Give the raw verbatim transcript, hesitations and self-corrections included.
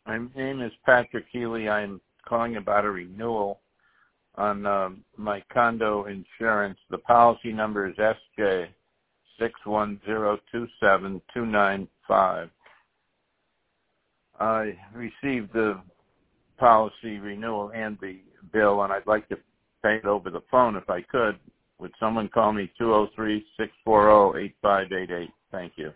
My name is Patrick Healy. I'm calling about a renewal on uh, my condo insurance. The policy number is S J six one zero two seven two nine five. I received the policy renewal and the bill, and I'd like to pay it over the phone if I could. Would someone call me two oh three, six four zero, eight five eight eight? Thank you.